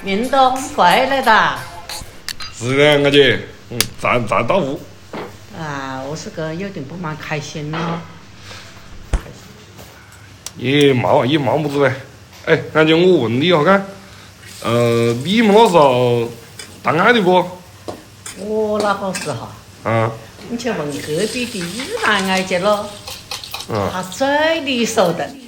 运动快乐的。 是的，阿姐，再到屋。 啊，我是个有点不蛮开心咯。 也毛么子呗。哎，阿姐，我问你哈看，你们那时候谈爱的不？ 我那个时候，你去问隔壁的玉兰爱姐咯，她最利索的。